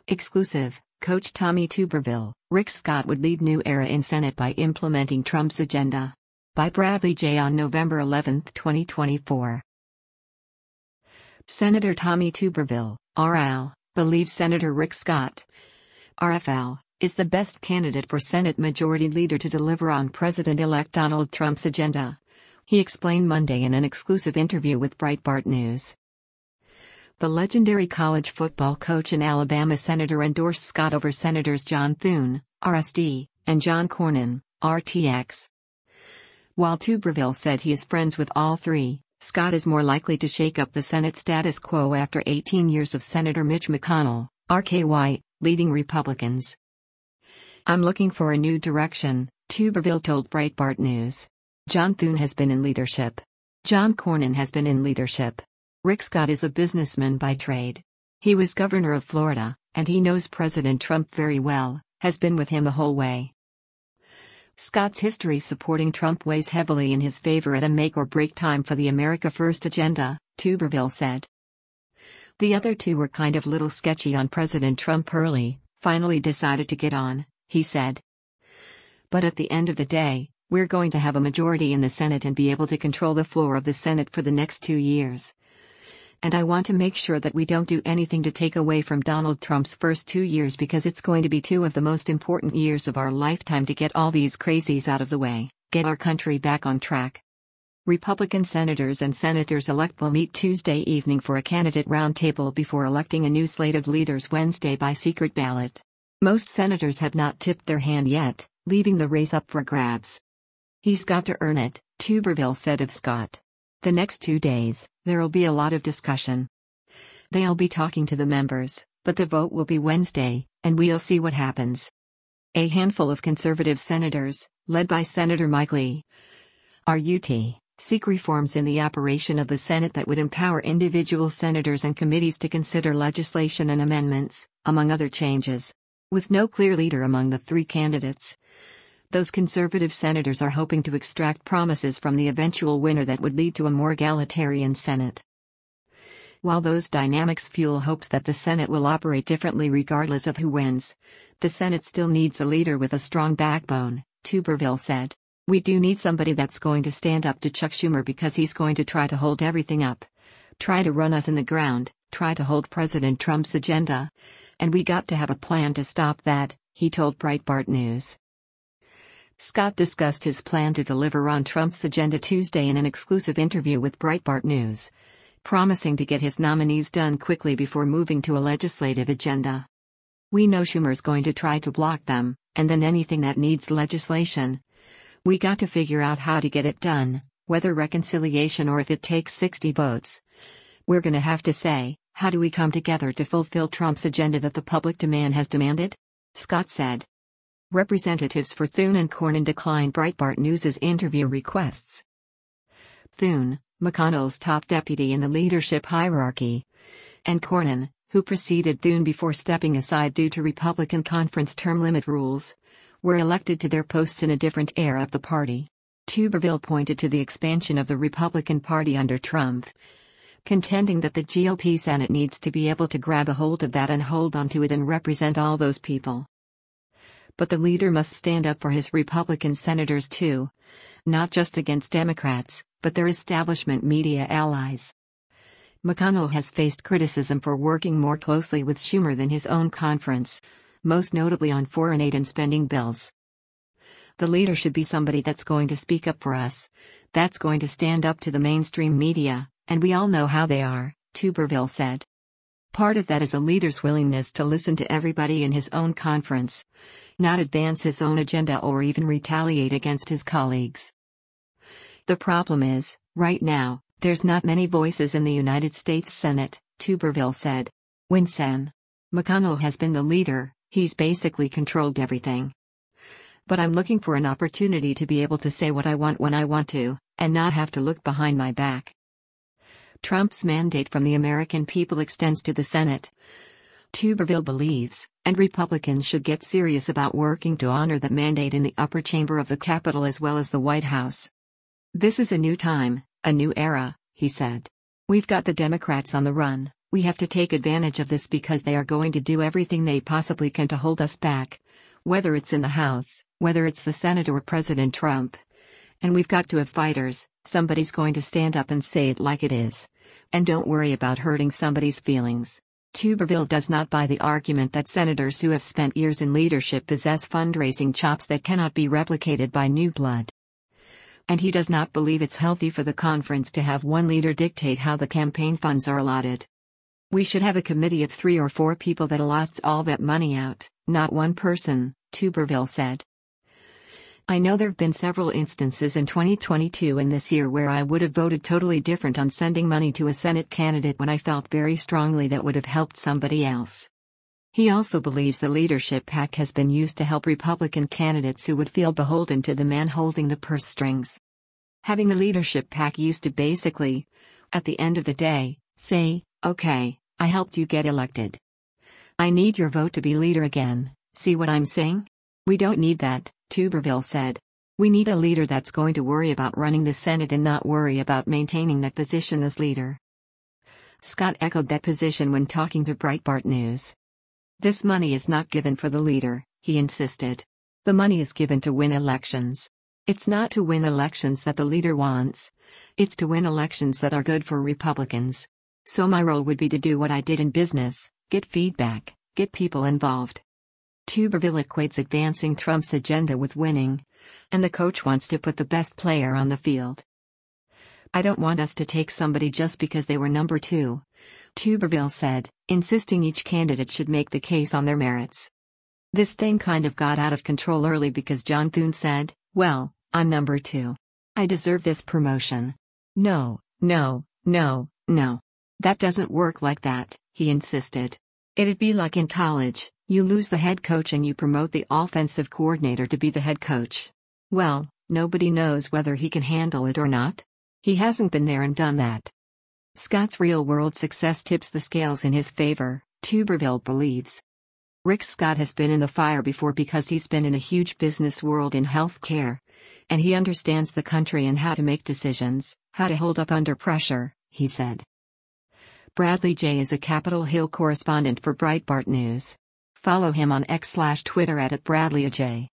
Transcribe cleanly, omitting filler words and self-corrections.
Exclusive, Coach Tommy Tuberville, Rick Scott would lead new era in Senate by implementing Trump's agenda. By Bradley J. on November 11, 2024. Senator Tommy Tuberville, RL, believes Senator Rick Scott, RFL, is the best candidate for Senate Majority Leader to deliver on President-elect Donald Trump's agenda. He explained Monday in an exclusive interview with Breitbart News. The legendary college football coach and Alabama senator endorsed Scott over Senators John Thune, RSD, and John Cornyn, RTX. While Tuberville said he is friends with all three, Scott is more likely to shake up the Senate status quo after 18 years of Senator Mitch McConnell, RKY, leading Republicans. "I'm looking for a new direction," Tuberville told Breitbart News. John Thune has been in leadership. John Cornyn has been in leadership. Rick Scott is a businessman by trade. He was governor of Florida, and he knows President Trump very well, has been with him the whole way. Scott's history supporting Trump weighs heavily in his favor at a make-or-break time for the America First agenda, Tuberville said. The other two were kind of little sketchy on President Trump early, finally decided to get on, he said. But at the end of the day, we're going to have a majority in the Senate and be able to control the floor of the Senate for the next 2 years. And I want to make sure that we don't do anything to take away from Donald Trump's first 2 years, because it's going to be 2 of the most important years of our lifetime to get all these crazies out of the way, get our country back on track. Republican senators and senators-elect will meet Tuesday evening for a candidate roundtable before electing a new slate of leaders Wednesday by secret ballot. Most senators have not tipped their hand yet, leaving the race up for grabs. He's got to earn it, Tuberville said of Scott. The next 2 days, there'll be a lot of discussion. They'll be talking to the members, but the vote will be Wednesday, and we'll see what happens. A handful of conservative senators, led by Senator Mike Lee, RUT, seek reforms in the operation of the Senate that would empower individual senators and committees to consider legislation and amendments, among other changes. With no clear leader among the 3 candidates, those conservative senators are hoping to extract promises from the eventual winner that would lead to a more egalitarian Senate. While those dynamics fuel hopes that the Senate will operate differently regardless of who wins, the Senate still needs a leader with a strong backbone, Tuberville said. We do need somebody that's going to stand up to Chuck Schumer, because he's going to try to hold everything up, try to run us in the ground, try to hold President Trump's agenda. And we got to have a plan to stop that, he told Breitbart News. Scott discussed his plan to deliver on Trump's agenda Tuesday in an exclusive interview with Breitbart News, promising to get his nominees done quickly before moving to a legislative agenda. We know Schumer's going to try to block them, and then anything that needs legislation. We got to figure out how to get it done, whether reconciliation or if it takes 60 votes. We're gonna have to say, how do we come together to fulfill Trump's agenda that the public demand has demanded? Scott said. Representatives for Thune and Cornyn declined Breitbart News' interview requests. Thune, McConnell's top deputy in the leadership hierarchy, and Cornyn, who preceded Thune before stepping aside due to Republican conference term limit rules, were elected to their posts in a different era of the party. Tuberville pointed to the expansion of the Republican Party under Trump, contending that the GOP Senate needs to be able to grab a hold of that and hold onto it and represent all those people. But the leader must stand up for his Republican senators too, not just against Democrats, but their establishment media allies. McConnell has faced criticism for working more closely with Schumer than his own conference, most notably on foreign aid and spending bills. The leader should be somebody that's going to speak up for us, that's going to stand up to the mainstream media, and we all know how they are, Tuberville said. Part of that is a leader's willingness to listen to everybody in his own conference, not advance his own agenda or even retaliate against his colleagues. The problem is, right now, there's not many voices in the United States Senate, Tuberville said. When Sam McConnell has been the leader, he's basically controlled everything. But I'm looking for an opportunity to be able to say what I want when I want to, and not have to look behind my back. Trump's mandate from the American people extends to the Senate, Tuberville believes, and Republicans should get serious about working to honor that mandate in the upper chamber of the Capitol as well as the White House. This is a new time, a new era, he said. We've got the Democrats on the run, We have to take advantage of this because they are going to do everything they possibly can to hold us back. Whether it's in the House, whether it's the Senate or President Trump. And we've got to have fighters, somebody's going to stand up and say it like it is. And don't worry about hurting somebody's feelings. Tuberville does not buy the argument that senators who have spent years in leadership possess fundraising chops that cannot be replicated by new blood. And he does not believe it's healthy for the conference to have one leader dictate how the campaign funds are allotted. We should have a committee of 3 or 4 people that allots all that money out, not one person, Tuberville said. I know there have been several instances in 2022 and this year where I would have voted totally different on sending money to a Senate candidate when I felt very strongly that would have helped somebody else. He also believes the leadership PAC has been used to help Republican candidates who would feel beholden to the man holding the purse strings. Having the leadership PAC used to basically, at the end of the day, say, okay, I helped you get elected. I need your vote to be leader again, see what I'm saying? We don't need that, Tuberville said. We need a leader that's going to worry about running the Senate and not worry about maintaining that position as leader. Scott echoed that position when talking to Breitbart News. This money is not given for the leader, he insisted. The money is given to win elections. It's not to win elections that the leader wants. It's to win elections that are good for Republicans. So my role would be to do what I did in business, get feedback, get people involved. Tuberville equates advancing Trump's agenda with winning, and the coach wants to put the best player on the field. I don't want us to take somebody just because they were number 2, Tuberville said, insisting each candidate should make the case on their merits. This thing kind of got out of control early because John Thune said, well, I'm number 2. I deserve this promotion. No. That doesn't work like that, he insisted. It'd be like in college, you lose the head coach and you promote the offensive coordinator to be the head coach. Well, nobody knows whether he can handle it or not. He hasn't been there and done that. Scott's real-world success tips the scales in his favor, Tuberville believes. Rick Scott has been in the fire before because he's been in a huge business world in healthcare. And he understands the country and how to make decisions, how to hold up under pressure, he said. Bradley Jay is a Capitol Hill correspondent for Breitbart News. Follow him on X/Twitter @BradleyJ.